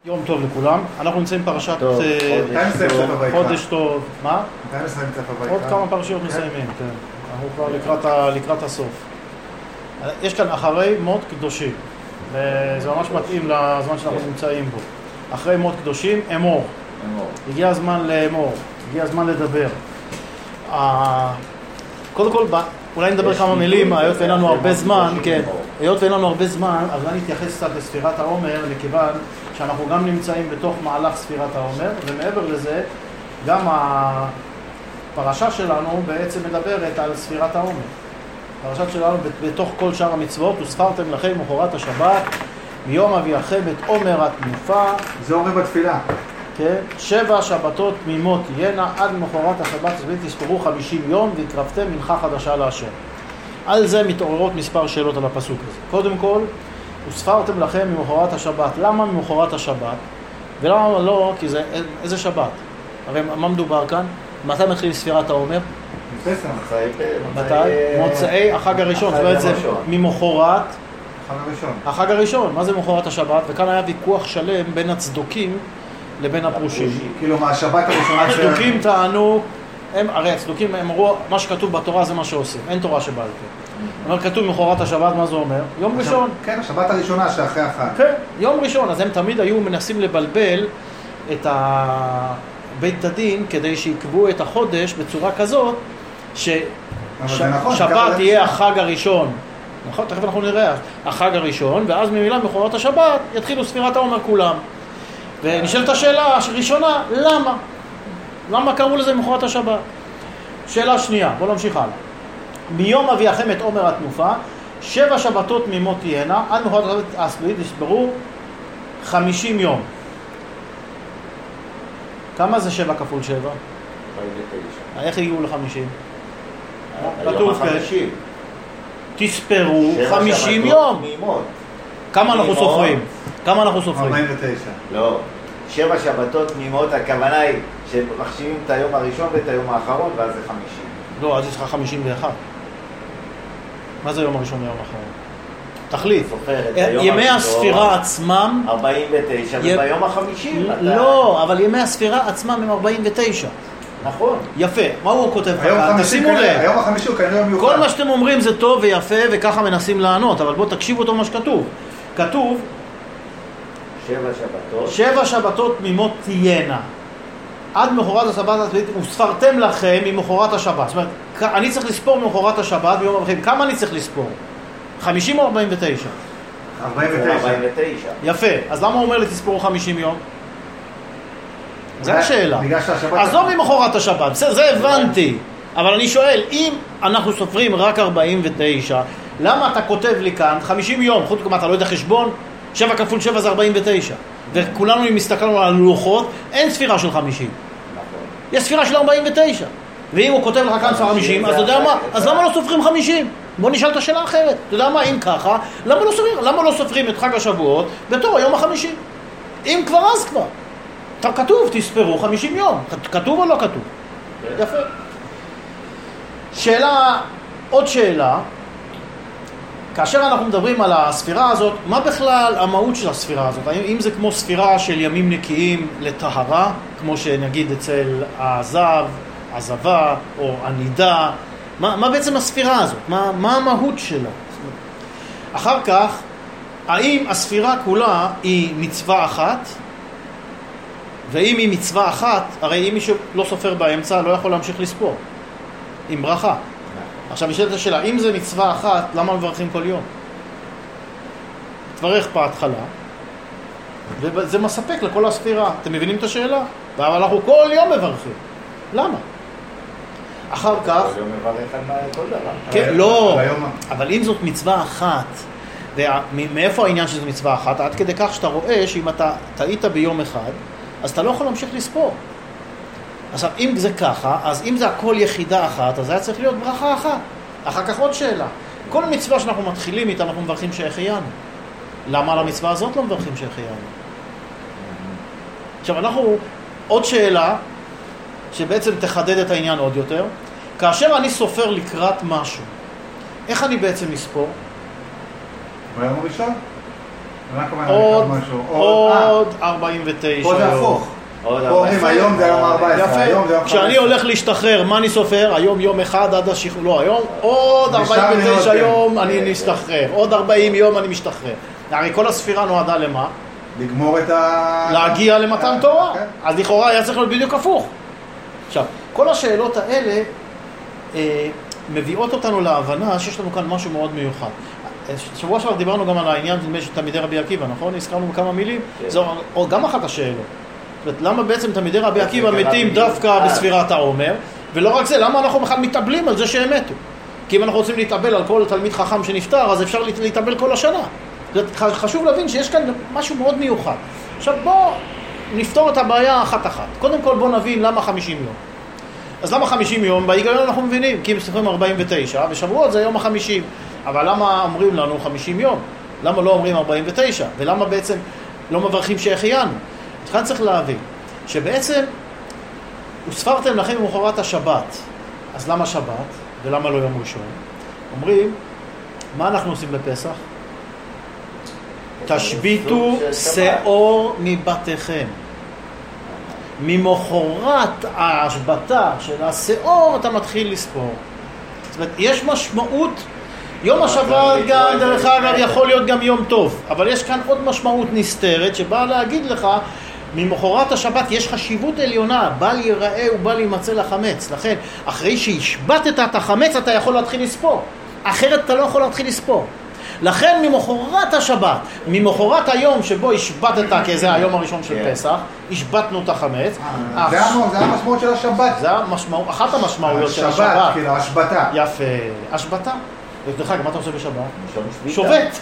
יום טוב לכולם, אנחנו נמצאים פרשת חודש טוב, מה? עוד כמה פרשיות מסיימים, אנחנו כבר לקראת הסוף. יש כאן אחרי מות קדושים, וזה ממש מתאים לזמן שאנחנו נמצאים בו. אחרי מות קדושים, אמור. הגיע הזמן לאמור, הגיע הזמן לדבר. קודם כל, אולי נדבר כמה מילים, היות ואין לנו הרבה זמן, כן, היות ואין לנו הרבה זמן, אז אני אתייחס קצת לספירת העומר, לכיוון שאנחנו גם נמצאים בתוך מהלך ספירת העומר, ומעבר לזה, גם הפרשה שלנו בעצם מדברת על ספירת העומר. הפרשה שלנו בתוך כל שאר המצוות, וספרתם לכם מחרת השבת, מיום אביאכם את עומר התנופה. זה אומר בתפילה. כן, 7 שבתות תמימות תהיינה, עד מחרת השבת תספרו 50 יום, והקרבתם מנחה חדשה להשם. על זה מתעוררות מספר שאלות על הפסוק הזה. קודם כל, וספרתם לכם ממחרת השבת. למה ממחרת השבת? ולמה לא? כי זה איזה שבת? הרי מה מדובר כאן? מתי מתחיל ספירת העומר? מתי? מוצאי החג הראשון. זאת אומרת, זה ממחרת החג הראשון. מה זה מחרת השבת? וכאן היה ויכוח שלם בין הצדוקים לבין הפרושים. כאילו מהשבת הראשונה... הצדוקים טענו, הרי הצדוקים אמרו, מה שכתוב בתורה זה מה שעושים, אין תורה שבעל פה. אומר, כתוב מחרת השבת, מה זה אומר? יום ראשון. כן, השבת הראשונה שאחרי החג. כן, יום ראשון, אז הם תמיד היו מנסים לבלבל את בית הדין כדי שיקבעו את החודש בצורה כזאת ששבת יהיה החג הראשון. נכון? תכף אנחנו נראה, החג הראשון, ואז ממילא מחרת השבת יתחילו ספירת העומר כולם. ונשאלת השאלה הראשונה, למה? למה קראו לזה מחרת השבת? שאלה שנייה, בואו נמשיך הלאה. מיום אביאכם את עומר התנופה, 7 שבתות תמימות תהיינה, עד מחרת השבת הסלולית יספרו 50 יום. כמה זה 7 כפול 7? 49. איך הגיעו ל-50? כתוב כן. תספרו 50 יום. כמה אנחנו סופרים? 49. לא. 7 שבתות תמימות, הכוונה היא שמחשיבים את היום הראשון ואת היום האחרון, ואז זה 50. לא, אז יש לך 51. מה זה היום הראשון ויום האחרון? תחליף. ימי הספירה עצמם... 49, וביום ה-50... לא, אבל ימי הספירה עצמם הם 49. נכון. יפה. מה הוא כותב? תשימו לב. היום ה-50 הוא כנראה מיוחד. כל מה שאתם אומרים זה טוב ויפה, וככה מנסים לענות, אבל בואו תקשיבו אותו מה שכתוב. כתוב 7 שבתות תמימות תהיינה. עד מחרת השבת וספרתם לכם ממחרת השבת. זאת אומרת, אני צריך לספור ממחרת השבת ביום הבחים. כמה אני צריך לספור? 50 או 49? 49. יפה. אז למה הוא אומר לי תספורו 50 יום? זו השאלה. עזוב ממחרת השבת. זה הבנתי. אבל אני שואל, אם אנחנו סופרים רק 49, למה אתה כותב לי כאן 50 יום? חוץ כמה אתה לא יודע חשבון? 7 כפול 7 זה 49. וכולנו מסתכלנו על הלוחות, אין ספירה של 50. יש ספירה של 49. ואם הוא כותב לך כאן 50, אז אתה יודע מה? אז למה לא סופרים 50? בוא נשאל את השאלה אחרת. אתה יודע מה? אם ככה, למה לא סופרים את חג השבועות בתור היום ה-50? אם כבר אז כבר. כתוב, תספרו 50 יום. כתוב או לא כתוב? יפה. עוד שאלה. כאשר אנחנו מדברים על הספירה הזאת, מה בכלל המהות של הספירה הזאת? האם זה כמו ספירה של ימים נקיים לטהרה, כמו שנגיד אצל העזב, עזבה או ענידה? מה בעצם הספירה הזאת? מה המהות שלה? אחר כך, האם הספירה כולה היא מצווה אחת? ואם היא מצווה אחת, הרי אם מישהו לא סופר באמצע, לא יכול להמשיך לספור. עם ברכה. עכשיו נשאלת השאלה, אם זה מצווה אחת, למה מברכים כל יום? תברך בהתחלה, וזה מספק לכל הספירה. אתם מבינים את השאלה? אבל אנחנו כל יום מברכים. למה? אחר כך... כל יום מברך על כל דבר. כן, לא, אבל אם זאת מצווה אחת, ומאיפה העניין שזו מצווה אחת? עד כדי כך שאתה רואה שאם אתה טעית ביום אחד, אז אתה לא יכול להמשיך לספור. עכשיו, אם זה ככה, אז אם זה הכל יחידה אחת, אז היה צריך להיות ברכה אחת. אחר כך עוד שאלה. כל מצווה שאנחנו מתחילים איתה, אנחנו מברכים שהחיינו. למה על המצווה הזאת לא מברכים שהחיינו? עכשיו, עוד שאלה, שבעצם תחדד את העניין עוד יותר. כאשר אני סופר לקראת משהו, איך אני בעצם מספור? ביום הראשון? עוד 49 פה זה הפוך. פה אומרים היום זה יום 14, היום זה יום 15. כשאני הולך להשתחרר, מה אני סופר? היום יום אחד עד השחרור, לא, היום עוד 49 יום אני משתחרר, עוד 40 יום אני משתחרר. הרי כל הספירה נועדה למה? לגמור את להגיע למתן תורה. אז לכאורה היה צריך להיות בדיוק הפוך. עכשיו, כל השאלות האלה מביאות אותנו להבנה שיש לנו כאן משהו מאוד מיוחד. שבוע שעבר דיברנו גם על העניין של תלמידי רבי עקיבא, נכון? הזכרנו בכמה מילים. זו גם אחת השאלות. למה בעצם תלמידי רבי עקיבא מתים דווקא בספירת העומר? ולא רק זה, למה אנחנו בכלל מתאבלים על זה שהם מתו? כי אם אנחנו רוצים להתאבל על כל תלמיד חכם שנפטר, אז אפשר להתאבל כל השנה. חשוב להבין שיש כאן משהו מאוד מיוחד. עכשיו בואו נפתור את הבעיה אחת-אחת. קודם כל בואו נבין למה 50 יום. אז למה 50 יום? בהיגיון אנחנו מבינים, כי הם סופרים 49, ושבועות זה יום ה-50. אבל למה אומרים לנו 50 יום? למה לא אומרים 49? ולמה בעצם לא מברכים שהחיינו? כאן צריך להבין שבעצם וספרתם לכם במחרת השבת. אז למה שבת? ולמה לא יום ראשון? אומרים, מה אנחנו עושים בפסח? תשביתו שאור מבתיכם. ממחרת ההשבתה של השאור אתה מתחיל לספור. זאת אומרת, יש משמעות, יום השבת גם, דרך אגב, יכול להיות גם יום טוב, אבל יש כאן עוד משמעות נסתרת שבאה להגיד לך, ממחרת השבת יש חשיבות עליונה, בל ייראה ובל יימצא לחמץ. לכן, אחרי שהשבתת את החמץ, אתה יכול להתחיל לספור. אחרת אתה לא יכול להתחיל לספור. לכן ממחרת השבת, ממחרת היום שבו השבתת, כי זה היום הראשון של פסח, השבתנו את החמץ. זה המשמעות של השבת. זה אחת המשמעויות של השבת. השבת, כאילו, השבתה. יפה, השבתה. דרך אגב, מה אתה עושה בשבת? שובת.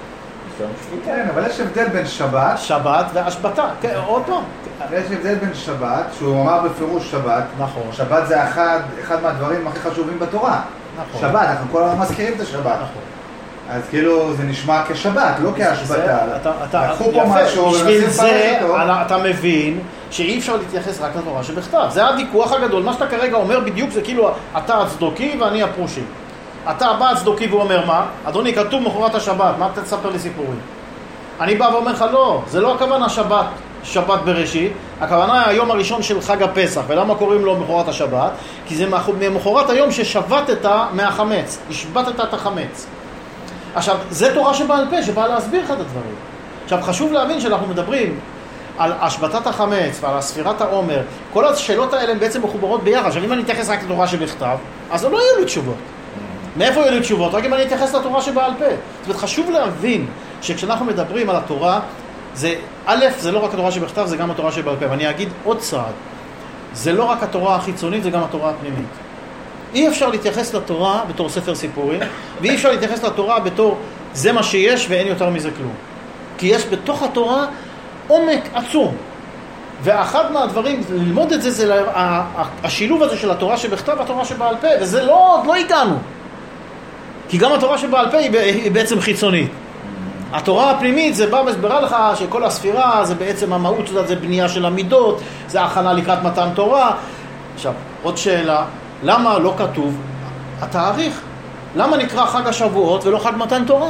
כן, אבל יש הבדל בין שבת והשבתה. כן, עוד פעם. יש הבדל בין שבת, שהוא אמר בפירוש שבת. נכון. שבת זה אחד מהדברים הכי חשובים בתורה. נכון. שבת, אנחנו כל הזמן מזכירים את השבת. נכון. אז כאילו זה נשמע כשבת, לא כהשבתה. לקחו פה משהו בשביל זה אתה מבין שאי אפשר להתייחס רק לתורה שבכתב. זה הוויכוח הגדול. מה שאתה כרגע אומר בדיוק זה כאילו אתה הצדוקי ואני הפרושי. אתה בא הצדוקי ואומר מה? אדוני, כתוב מחרת השבת, מה אתה תספר לי סיפורים? אני בא ואומר לך לא, זה לא הכוונה שבת בראשית, הכוונה היום הראשון של חג הפסח. ולמה קוראים לו מחרת השבת? כי זה מחרת היום ששבתת מהחמץ, השבתת את החמץ. עכשיו, זה תורה שבעל פה, שבא להסביר לך את הדברים. עכשיו, חשוב להבין שאנחנו מדברים על השבתת החמץ ועל ספירת העומר. כל השאלות האלה הן בעצם מחוברות ביחד. עכשיו, אם אני אתייחס רק לתורה שבכתב, אז לא יהיו לי תשובות. מאיפה יהיו לי תשובות? רק אם אני אתייחס לתורה שבעל פה. זאת אומרת, חשוב להבין שכשאנחנו מדברים על התורה, זה, א', זה לא רק התורה שבכתב, זה גם התורה שבעל פה. ואני אגיד עוד צעד. זה לא רק התורה החיצונית, זה גם התורה הפנימית. אי אפשר להתייחס לתורה בתור ספר סיפורים, ואי אפשר להתייחס לתורה בתור זה מה שיש ואין יותר מזה כלום. כי יש בתוך התורה עומק עצום. ואחד מהדברים, ללמוד את זה, זה השילוב הזה של התורה שבכתב והתורה שבעל פה, וזה לא הגענו. כי גם התורה שבעל פה היא בעצם חיצונית. התורה הפנימית זה בא מסברה לך שכל הספירה זה בעצם המהות, זה בנייה של המידות, זה הכנה לקראת מתן תורה. עכשיו, עוד שאלה, למה לא כתוב התאריך? למה נקרא חג השבועות ולא חג מתן תורה?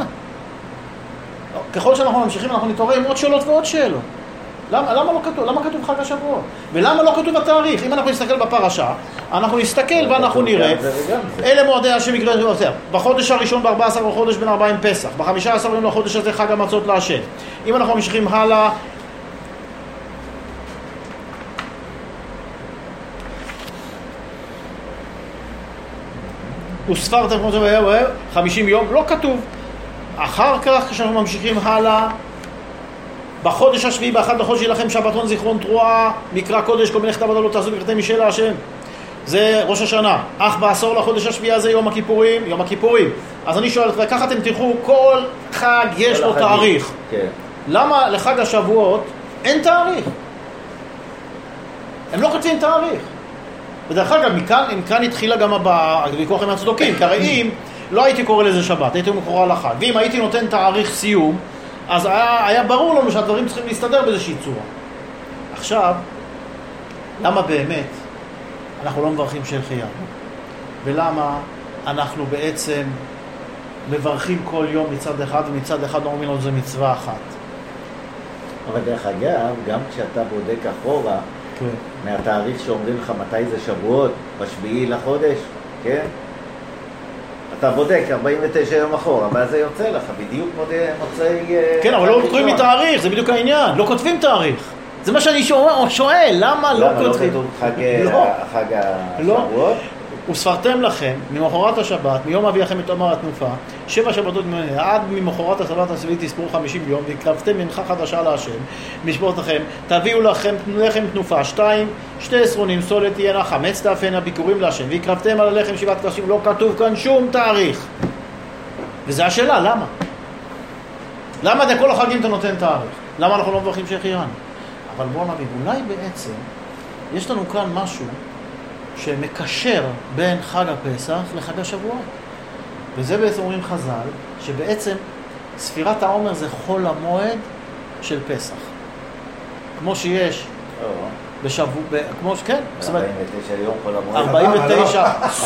ככל שאנחנו ממשיכים אנחנו נתעורר עם עוד שאלות ועוד שאלות. למה לא כתוב? למה כתוב חג השבועות? ולמה לא כתוב התאריך? אם אנחנו נסתכל בפרשה, אנחנו נסתכל ואנחנו נראה אלה מועדי השם יקראו יותר. בחודש הראשון ב-14 בחודש בין 40 פסח, ב-15 יום לחודש הזה חג המצות להשם. אם אנחנו ממשיכים הלאה, וספרתם 50 יום, לא כתוב. אחר כך כשאנחנו ממשיכים הלאה, בחודש השביעי באחד לחודש לכם שבתון זיכרון תרועה מקרא קודש כל מלאכת עבודה לא תעשו בקראתם משל השם. זה ראש השנה. אך בעשור לחודש השביעי הזה יום הכיפורים. אז אני שואל, וככה אתם תלכו, כל חג יש לו תאריך. כן. למה לחג השבועות אין תאריך? הם לא כותבים תאריך. בדרך אגב, מכאן התחילה גם הוויכוח עם הצדוקים, כי הרי אם לא הייתי קורא לזה שבת, הייתי מקורא לחג, ואם הייתי נותן תאריך סיום, אז היה ברור לנו שהדברים צריכים להסתדר באיזושהי צורה. עכשיו, למה באמת אנחנו לא מברכים שהחיינו? ולמה אנחנו בעצם מברכים כל יום מצד אחד, ומצד אחד אומרים לנו זה מצווה אחת? אבל דרך אגב, גם כשאתה בודק אחורה, מהתאריך שאומרים לך מתי זה שבועות, בשביעי לחודש, כן? אתה בודק 49 יום אחורה, אבל זה יוצא לך, בדיוק מוצאי... כן, אבל לא כותבים מתאריך, זה בדיוק העניין, לא כותבים תאריך. זה מה שאני שואל, למה לא כותבים? למה לא כתוב חג השבועות? וספרתם לכם ממחרת השבת, מיום אביכם את עומר התנופה, 7 שבתות ממנה, עד ממחרת השבת השביעית תספרו 50 יום, והקרבתם מנחה חדשה להשם, משמורתכם, תביאו לכם לחם תנופה, 2 עשרונים, סולת תהיינה, 5 תאפנה, ביקורים להשם, והקרבתם על הלחם 7 קדשים, לא כתוב כאן שום תאריך. וזו השאלה, למה? למה לכל החגים אתה נותן תאריך? למה אנחנו לא מברכים שהחיינו? אבל בואו נבין, אולי בעצם יש לנו כאן משהו שמקשר בין חג הפסח לחג השבועות. וזה בעצם אומרים חז"ל, שבעצם ספירת העומר זה חול המועד של פסח. כמו שיש בשבוע, כמו שכן, 49 יום חול המועד. 49,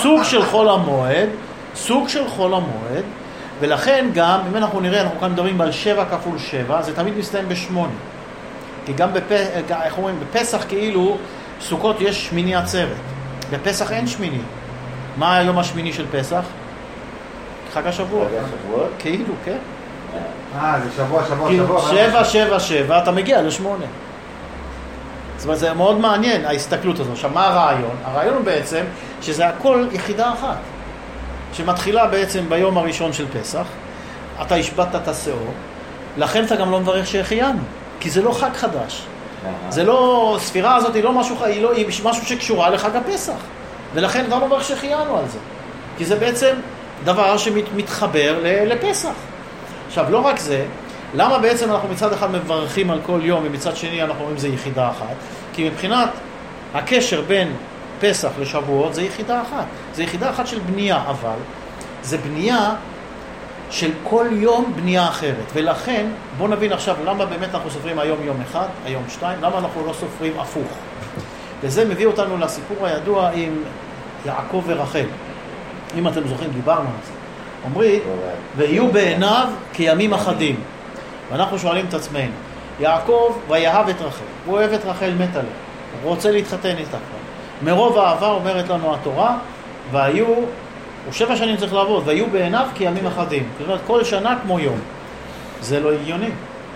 סוג של חול המועד, ולכן גם, אם אנחנו נראה, אנחנו כאן מדברים על 7 כפול 7, זה תמיד מסתיים ב8. כי גם איך אומרים, בפסח כאילו, סוכות יש שמיני עצרת. בפסח אין שמיני. מה היום השמיני של פסח? חג השבוע. כאילו, כן. זה שבוע. 7, 7, 7, אתה מגיע ל8. זאת אומרת, זה מאוד מעניין, ההסתכלות הזו. עכשיו, מה הרעיון? הרעיון הוא בעצם שזה הכל יחידה אחת. שמתחילה בעצם ביום הראשון של פסח, אתה השבטת את השאור, לכן אתה גם לא מברך שהחיינו, כי זה לא חג חדש. זה לא, ספירה הזאת היא לא משהו, היא משהו שקשורה לחג הפסח. ולכן אתה לא מברך שהחיינו על זה. כי זה בעצם דבר שמתחבר לפסח. עכשיו, לא רק זה, למה בעצם אנחנו מצד אחד מברכים על כל יום, ומצד שני אנחנו אומרים זה יחידה אחת? כי מבחינת הקשר בין פסח לשבועות זה יחידה אחת. זה יחידה אחת של בנייה, אבל זה בנייה של כל יום בנייה אחרת. ולכן, בואו נבין עכשיו למה באמת אנחנו סופרים היום יום אחד, היום 2, למה אנחנו לא סופרים הפוך. וזה מביא אותנו לסיפור הידוע עם יעקב ורחל. אם אתם זוכרים, דיברנו על זה. אומרים, ויהיו בעיניו כימים אחדים. ואנחנו שואלים את עצמנו, יעקב ויאהב את רחל, הוא אוהב את רחל, מת עליה, הוא רוצה להתחתן איתה כבר. מרוב האהבה אומרת לנו התורה, והיו, הוא 7 שנים צריך לעבוד, והיו בעיניו כימים אחדים. זאת אומרת, כל שנה כמו יום. זה לא הגיוני.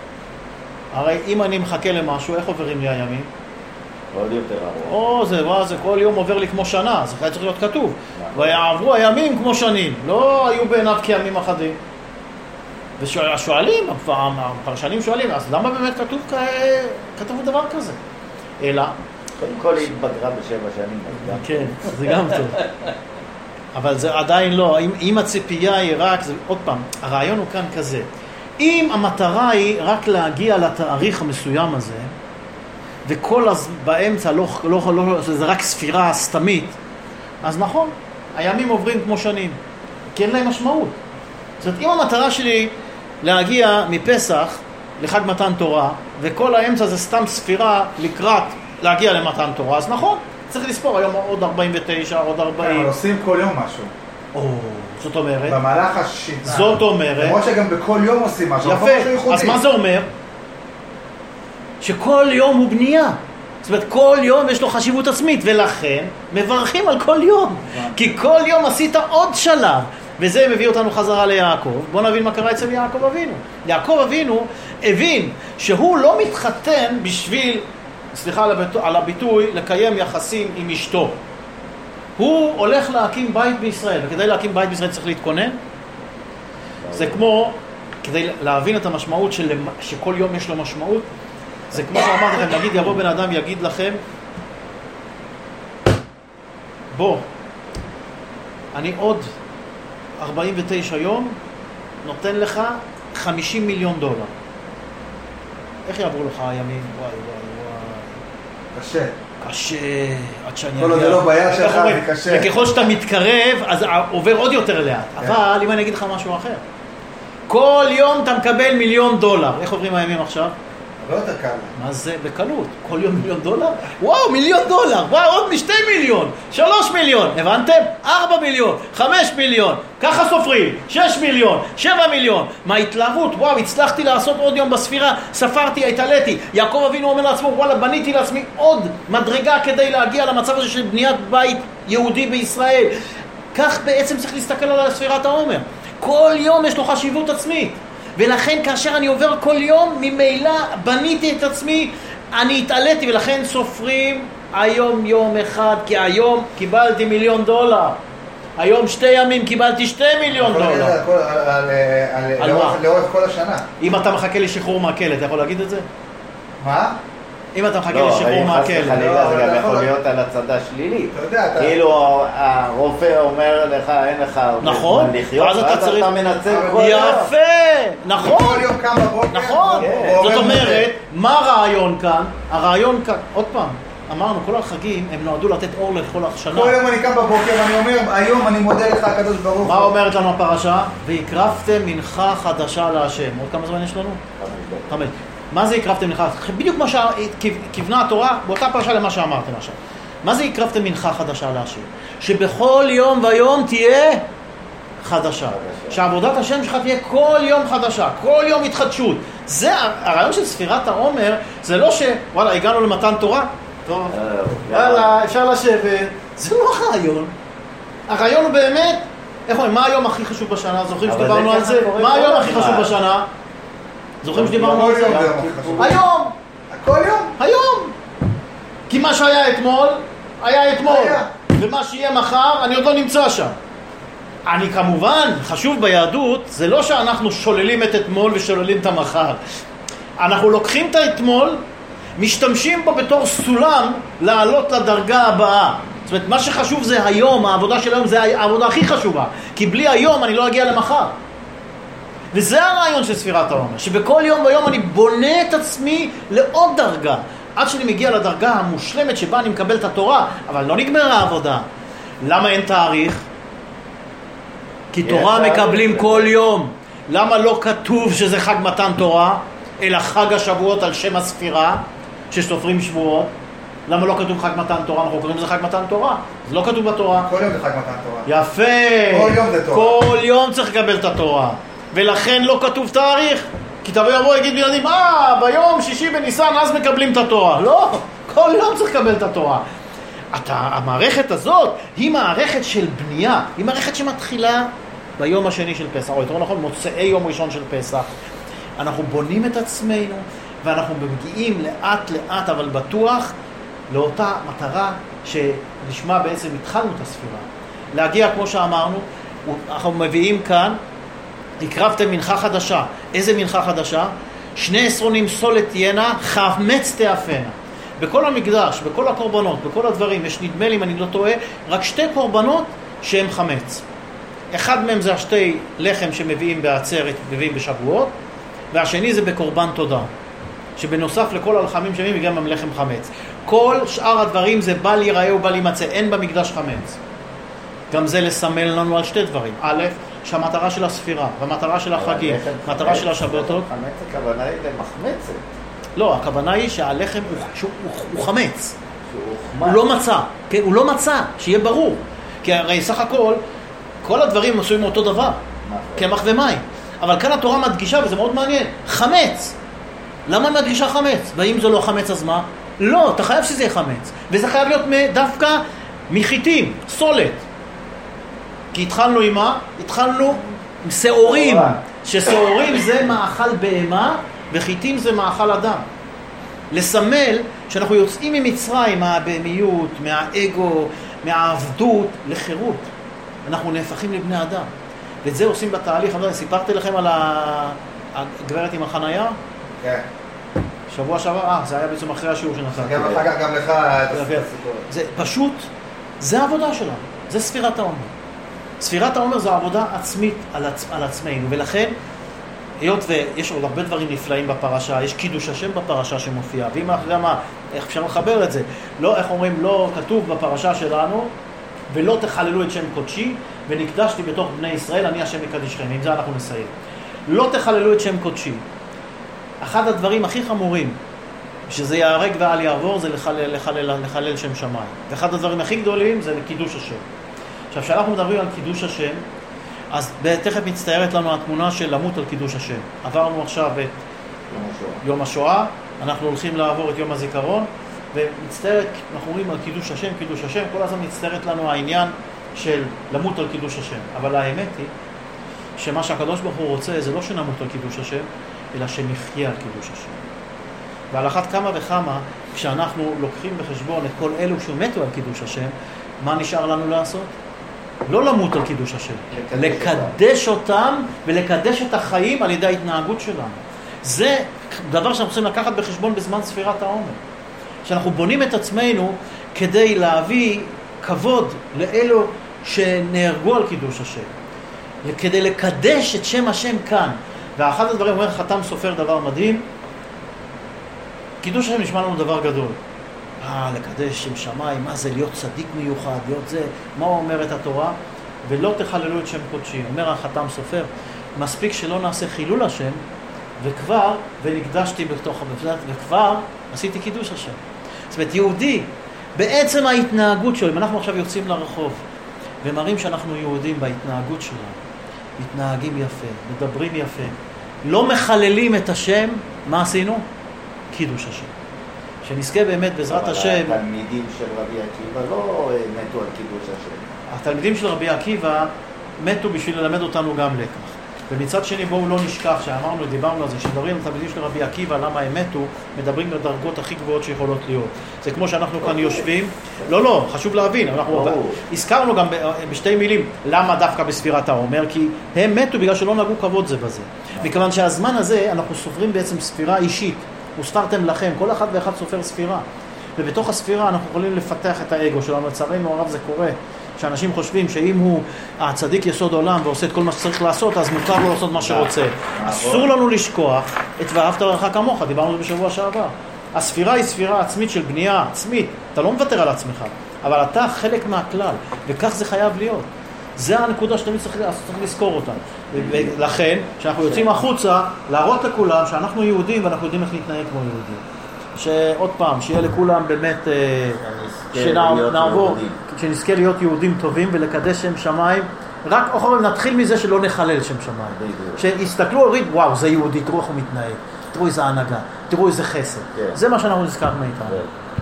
הרי אם אני מחכה למשהו, איך עוברים לי הימים? עוד יותר ארוך. זה כל יום עובר לי כמו שנה, זה צריך להיות כתוב. ויעברו הימים כמו שנים, לא היו בעיניו כימים אחדים. ושואלים, הפרשנים שואלים, אז למה באמת כתוב דבר כזה? אלא... קודם כל היא התבגרה ב7 שנים. כן, זה גם טוב. אבל זה עדיין לא, אם הציפייה היא רק, זה, עוד פעם, הרעיון הוא כאן כזה. אם המטרה היא רק להגיע לתאריך המסוים הזה, וכל באמצע זה רק ספירה סתמית, אז נכון, הימים עוברים כמו שנים, כי אין להם משמעות. זאת אומרת, אם המטרה שלי להגיע מפסח לחג מתן תורה, וכל האמצע זה סתם ספירה לקראת להגיע למתן תורה, אז נכון, צריך לספור היום עוד 49, עוד 40. אבל עושים כל יום משהו. זאת אומרת. במהלך השינה. זאת אומרת. למרות שגם בכל יום עושים משהו. יפה, אז מה זה אומר? שכל יום הוא בנייה. זאת אומרת, כל יום יש לו חשיבות עצמית, ולכן מברכים על כל יום. כי כל יום עשית עוד שלב. וזה מביא אותנו חזרה ליעקב. בואו נבין מה קרה אצל יעקב אבינו. יעקב אבינו הבין שהוא לא מתחתן בשביל, סליחה על הביטוי, לקיים יחסים עם אשתו. הוא הולך להקים בית בישראל, וכדי להקים בית בישראל צריך להתכונן. זה כמו, כדי להבין את המשמעות שכל יום יש לו משמעות, זה כמו שאמרתי לכם, נגיד יבוא בן אדם יגיד לכם, בוא, אני עוד 49 יום נותן לך $50 מיליון. איך יעברו לך הימים? קשה. קשה, עד שאני כל עוד זה לא בעיה שלך, זה קשה. וככל שאתה מתקרב, אז עובר עוד יותר לאט. אבל אם אני אגיד לך משהו אחר, כל יום אתה מקבל $1 מיליון. איך עוברים הימים עכשיו? לא יותר קל. מה זה בקלות? כל יום $1,000,000? וואו, $1,000,000. וואו, עוד מ2 מיליון, 3 מיליון. הבנתם? 4 מיליון, 5 מיליון. ככה סופרים. 6 מיליון, 7 מיליון. מה התלהבות? וואו, הצלחתי לעשות עוד יום בספירה. ספרתי, התעליתי. יעקב אבינו אומר לעצמו, וואלה, בניתי לעצמי עוד מדרגה כדי להגיע למצב הזה של בניית בית יהודי בישראל. כך בעצם צריך להסתכל על ספירת העומר. כל יום יש לו חשיבות עצמית. ולכן כאשר אני עובר כל יום, ממילא בניתי את עצמי, אני התעליתי, ולכן סופרים היום יום אחד, כי היום קיבלתי $1,000,000. היום 2 ימים קיבלתי $2 מיליון. לאורך כל השנה. אם אתה מחכה לשחרור מהכלא, אתה יכול להגיד את זה? מה? אם אתה מחכה לשחרור מהכלא. זה גם יכול להיות על הצד השלילי. כאילו הרופא אומר לך, אין לך נכון, ואז אתה מנצל כל יום. יפה, נכון. כל יום קם בבוקר. נכון. זאת אומרת, מה הרעיון כאן? הרעיון כאן, עוד פעם, אמרנו, כל החגים הם נועדו לתת אור לכל השנה. כל יום אני קם בבוקר ואני אומר, היום אני מודה לך הקדוש ברוך הוא. מה אומרת לנו הפרשה? והקרבתם מנחה חדשה להשם. עוד כמה זמן יש לנו? 5. מה זה הקרבתם מנחה? בדיוק מה שכיוונה התורה, באותה פרשה למה שאמרתם עכשיו. מה זה הקרבתם מנחה חדשה להשם? שבכל יום ויום תהיה חדשה. שעבודת השם שלך תהיה כל יום חדשה, כל יום התחדשות. זה הרעיון של ספירת העומר, זה לא שוואלה, הגענו למתן תורה, טוב, וואלה, אפשר לשבת. זה לא הרעיון. הרעיון הוא באמת, איך אומרים, מה היום הכי חשוב בשנה? זוכרים שדיברנו על זה? מה היום הכי חשוב בשנה? זוכרים שדיברנו על זה? היום! כל יום? היום! כי מה שהיה אתמול, היה אתמול. ומה שיהיה מחר, אני עוד לא נמצא שם. אני כמובן, חשוב ביהדות, זה לא שאנחנו שוללים את אתמול ושוללים את המחר. אנחנו לוקחים את האתמול, משתמשים בו בתור סולם לעלות לדרגה הבאה. זאת אומרת, מה שחשוב זה היום, העבודה של היום זה העבודה הכי חשובה. כי בלי היום אני לא אגיע למחר. וזה הרעיון של ספירת העומר, שבכל יום ויום אני בונה את עצמי לעוד דרגה, עד שאני מגיע לדרגה המושלמת שבה אני מקבל את התורה, אבל לא נגמרה העבודה. למה אין תאריך? כי תורה מקבלים כל יום. למה לא כתוב שזה חג מתן תורה, אלא חג השבועות על שם הספירה, שסופרים שבועות? למה לא כתוב חג מתן תורה? אנחנו קוראים לזה חג מתן תורה. זה לא כתוב בתורה. כל יום זה חג מתן תורה. יפה. כל יום זה תורה. כל יום צריך לקבל את התורה. ולכן לא כתוב תאריך. כי תבוא יגיד בילדים, ביום 6 בניסן אז מקבלים את התורה. לא, כל יום צריך לקבל את התורה. המערכת הזאת היא מערכת של בנייה. היא מערכת שמתחילה ביום השני של פסח, או יותר נכון, מוצאי יום ראשון של פסח. אנחנו בונים את עצמנו, ואנחנו מגיעים לאט לאט, אבל בטוח, לאותה מטרה שלשמה בעצם התחלנו את הספירה. להגיע, כמו שאמרנו, אנחנו מביאים כאן, הקרבתם מנחה חדשה. איזה מנחה חדשה? 2 עשרונים סולת תהיינה, חמץ תאפנה. בכל המקדש, בכל הקורבנות, בכל הדברים, יש נדמה לי, אם אני לא טועה, רק 2 קורבנות שהם חמץ. אחד מהם זה 2 לחם שמביאים בעצרת, מביאים בשבועות, והשני זה בקורבן תודה. שבנוסף לכל הלחמים שמביאים, גם הם לחם חמץ. כל שאר הדברים זה בל ייראה ובל יימצא, אין במקדש חמץ. גם זה לסמל לנו על 2 דברים. א', שהמטרה של הספירה, והמטרה של החגים, המטרה של השבתות. חמץ הכוונה היא למחמצת. לא, הכוונה היא שהלחם הוא חמץ. הוא לא מצא. כן, הוא לא מצא, שיהיה ברור. כי הרי סך הכל, כל הדברים עשויים מאותו דבר. קמח ומים. אבל כאן התורה מדגישה, וזה מאוד מעניין, חמץ. למה מדגישה חמץ? ואם זה לא חמץ אז מה? לא, אתה חייב שזה יהיה חמץ. וזה חייב להיות דווקא מחיטים, סולת. כי התחלנו עם מה? התחלנו עם שעורים. ששעורים זה מאכל בהמה, וחיטים זה מאכל אדם. לסמל שאנחנו יוצאים ממצרים, מהבהמיות, מהאגו, מהעבדות, לחירות. אנחנו נהפכים לבני אדם. ואת זה עושים בתהליך. סיפרתי לכם על הגברת עם החנייה? כן. שבוע שעבר, זה היה בעצם אחרי השיעור שנתתי. גם אחר כך גם לך את הסיפור. זה פשוט, זה העבודה שלנו. זה ספירת העומר. ספירת העומר זה עבודה עצמית על עצמנו, ולכן, היות ויש עוד הרבה דברים נפלאים בפרשה, יש קידוש השם בפרשה שמופיע, ואם אנחנו יודעים מה, איך אפשר לחבר את זה? לא, איך אומרים, לא כתוב בפרשה שלנו, ולא תחללו את שם קודשי, ונקדשתי בתוך בני ישראל, אני השם מקדישכם. עם זה אנחנו נסיים. לא תחללו את שם קודשי. אחד הדברים הכי חמורים שזה יהרג ואל יעבור, זה לחלל שם שמיים. ואחד הדברים הכי גדולים זה לקידוש השם. עכשיו, כשאנחנו מדברים על קידוש השם, אז תכף מצטיירת לנו התמונה של למות על קידוש השם. עברנו עכשיו את יום השואה, אנחנו הולכים לעבור את יום הזיכרון, ומצטיירת, אנחנו רואים על קידוש השם, כל הזמן מצטיירת לנו העניין של למות על קידוש השם. אבל האמת היא, שמה שהקדוש ברוך הוא רוצה, זה לא שנמות על קידוש השם, אלא שנחיה על קידוש השם. ועל אחת כמה וכמה, כשאנחנו לוקחים בחשבון את כל אלו שמתו על קידוש השם, מה נשאר לנו לעשות? לא למות על קידוש השם, לקדש אותם ולקדש את החיים על ידי ההתנהגות שלנו. זה דבר שאנחנו צריכים לקחת בחשבון בזמן ספירת העומר. שאנחנו בונים את עצמנו כדי להביא כבוד לאלו שנהרגו על קידוש השם. כדי לקדש את שם השם כאן. ואחד הדברים אומר חתם סופר דבר מדהים, קידוש השם נשמע לנו דבר גדול. לקדש שם שמיים, מה זה להיות צדיק מיוחד, להיות זה, מה אומרת התורה? ולא תחללו את שם קודשי. אומר החתם סופר, מספיק שלא נעשה חילול השם, וכבר, ונקדשתי בתוך המפלט, וכבר עשיתי קידוש השם. זאת אומרת, יהודי, בעצם ההתנהגות שלו, אם אנחנו עכשיו יוצאים לרחוב, ומראים שאנחנו יהודים בהתנהגות שלנו, מתנהגים יפה, מדברים יפה, לא מחללים את השם, מה עשינו? קידוש השם. שנזכה באמת בעזרת השם. התלמידים של רבי עקיבא לא מתו על קידוש השם. התלמידים של רבי עקיבא מתו בשביל ללמד אותנו גם לקח. ומצד שני בואו לא נשכח שאמרנו, דיברנו על זה, שדברים על תלמידים של רבי עקיבא, למה הם מתו, מדברים לדרגות הכי גבוהות שיכולות להיות. זה כמו שאנחנו כאן יושבים. לא, חשוב להבין. אנחנו הזכרנו גם בשתי מילים למה דווקא בספירת העומר, כי הם מתו בגלל שלא נגעו כבוד זה בזה. מכיוון שהזמן הזה אנחנו סופרים בעצם ספירה אישית. וסתרתם לכם, כל אחד ואחד סופר ספירה. ובתוך הספירה אנחנו יכולים לפתח את האגו שלנו. לצערנו הרב זה קורה, שאנשים חושבים שאם הוא הצדיק יסוד עולם ועושה את כל מה שצריך לעשות, אז מותר לו לעשות מה שרוצה. אסור לנו לשכוח את ואהבת לרעך כמוך, דיברנו על זה בשבוע שעבר. הספירה היא ספירה עצמית של בנייה עצמית, אתה לא מוותר על עצמך, אבל אתה חלק מהכלל, וכך זה חייב להיות. זה הנקודה שתמיד צריך לזכור אותה. ולכן, כשאנחנו יוצאים החוצה, להראות לכולם שאנחנו יהודים ואנחנו יודעים איך להתנהג כמו יהודים. שעוד פעם, שיהיה לכולם באמת, שנעבור, שנזכה להיות יהודים טובים ולקדש שם שמיים. רק נתחיל מזה שלא נחלל שם שמיים. שיסתכלו וריד, וואו, זה יהודי, תראו איך הוא מתנהג, תראו איזה הנהגה, תראו איזה חסד. זה מה שאנחנו נזכרנו איתנו.